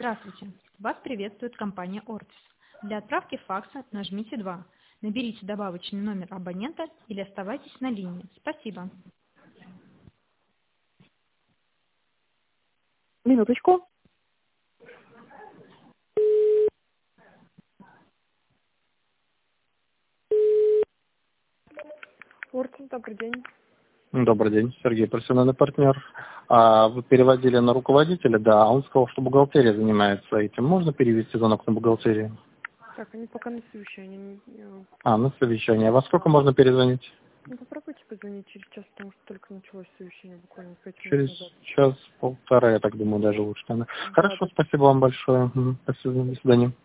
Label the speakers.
Speaker 1: Здравствуйте. Вас приветствует компания Ortis. Для отправки факса нажмите 2. Наберите добавочный номер абонента или оставайтесь на линии. Спасибо.
Speaker 2: Минуточку. Орден, добрый день.
Speaker 3: Добрый день, Сергей, профессиональный партнер. Вы переводили на руководителя, да, он сказал, что бухгалтерия занимается этим. Можно перевести звонок на бухгалтерию?
Speaker 2: Так, они пока на совещании.
Speaker 3: На совещание. А во сколько можно перезвонить?
Speaker 2: Ну, попробуйте позвонить через час, потому что только началось совещание, буквально 5 минут
Speaker 3: Через
Speaker 2: назад.
Speaker 3: час-полтора, я так думаю, даже лучше. Хорошо,
Speaker 2: Да.
Speaker 3: спасибо вам большое. Спасибо, до свидания.